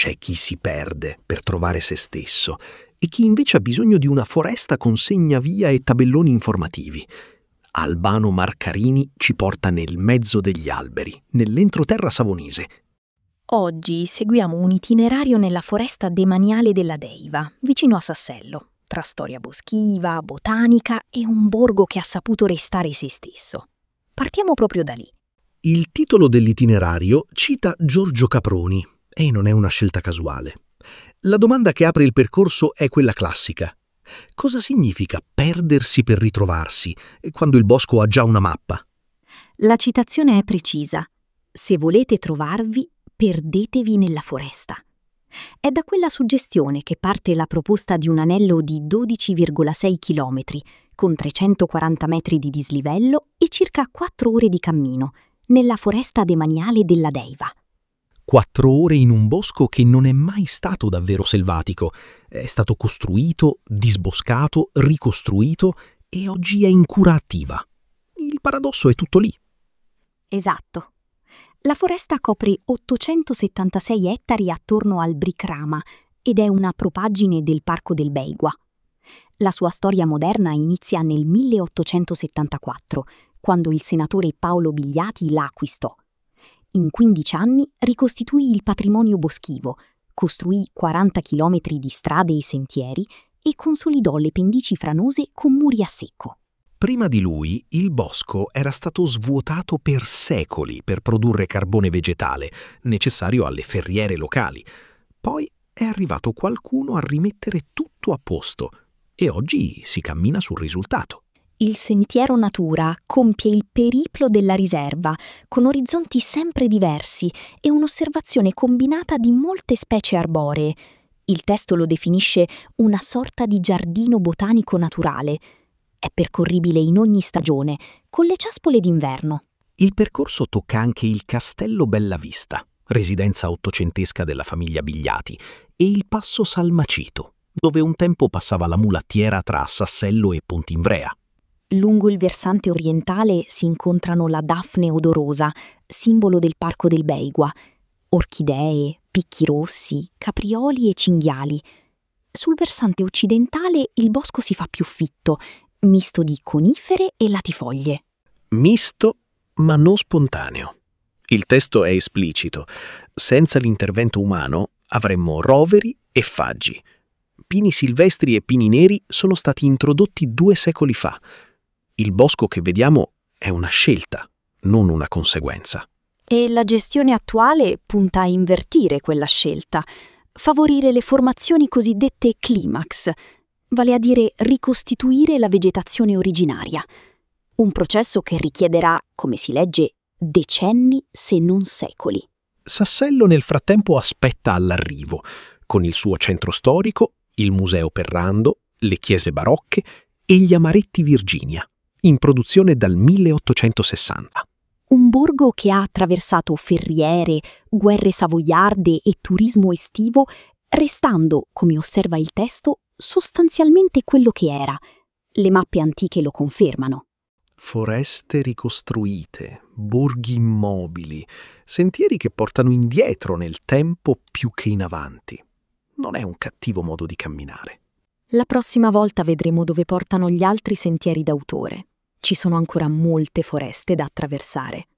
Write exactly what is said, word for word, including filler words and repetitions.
C'è chi si perde per trovare se stesso e chi invece ha bisogno di una foresta con segnavia e tabelloni informativi. Albano Marcarini ci porta nel mezzo degli alberi, nell'entroterra savonese. Oggi seguiamo un itinerario nella foresta demaniale della Deiva, vicino a Sassello, tra storia boschiva, botanica e un borgo che ha saputo restare se stesso. Partiamo proprio da lì. Il titolo dell'itinerario cita Giorgio Caproni e non è una scelta casuale. La domanda che apre il percorso è quella classica. Cosa significa perdersi per ritrovarsi quando il bosco ha già una mappa? La citazione è precisa. Se volete trovarvi, perdetevi nella foresta. È da quella suggestione che parte la proposta di un anello di dodici virgola sei chilometri, con trecentoquaranta metri di dislivello e circa quattro ore di cammino, nella foresta demaniale della Deiva. Quattro ore in un bosco che non è mai stato davvero selvatico. È stato costruito, disboscato, ricostruito e oggi è in cura attiva. Il paradosso è tutto lì. Esatto. La foresta copre ottocentosettantasei ettari attorno al Bricrama ed è una propaggine del Parco del Beigua. La sua storia moderna inizia nel milleottocentosettantaquattro, quando il senatore Paolo Bigliati la acquistò. In quindici anni ricostituì il patrimonio boschivo, costruì quaranta chilometri di strade e sentieri e consolidò le pendici franose con muri a secco. Prima di lui, il bosco era stato svuotato per secoli per produrre carbone vegetale, necessario alle ferriere locali. Poi è arrivato qualcuno a rimettere tutto a posto e oggi si cammina sul risultato. Il Sentiero Natura compie il periplo della riserva, con orizzonti sempre diversi e un'osservazione combinata di molte specie arboree. Il testo lo definisce una sorta di giardino botanico naturale. È percorribile in ogni stagione, con le ciaspole d'inverno. Il percorso tocca anche il Castello Bellavista, residenza ottocentesca della famiglia Bigliati, e il Passo Salmacito, dove un tempo passava la mulattiera tra Sassello e Pontinvrea. Lungo il versante orientale si incontrano la Daphne odorosa, simbolo del Parco del Beigua, orchidee, picchi rossi, caprioli e cinghiali. Sul versante occidentale il bosco si fa più fitto, misto di conifere e latifoglie. Misto, ma non spontaneo. Il testo è esplicito. Senza l'intervento umano avremmo roveri e faggi. Pini silvestri e pini neri sono stati introdotti due secoli fa. Il bosco che vediamo è una scelta, non una conseguenza. E la gestione attuale punta a invertire quella scelta, favorire le formazioni cosiddette climax, vale a dire ricostituire la vegetazione originaria. Un processo che richiederà, come si legge, decenni se non secoli. Sassello nel frattempo aspetta all'arrivo, con il suo centro storico, il Museo Perrando, le chiese barocche e gli amaretti Virginia, in produzione dal milleottocentosessanta. Un borgo che ha attraversato ferriere, guerre savoiarde e turismo estivo, restando, come osserva il testo, sostanzialmente quello che era. Le mappe antiche lo confermano. Foreste ricostruite, borghi immobili, sentieri che portano indietro nel tempo più che in avanti. Non è un cattivo modo di camminare. La prossima volta vedremo dove portano gli altri sentieri d'autore. Ci sono ancora molte foreste da attraversare.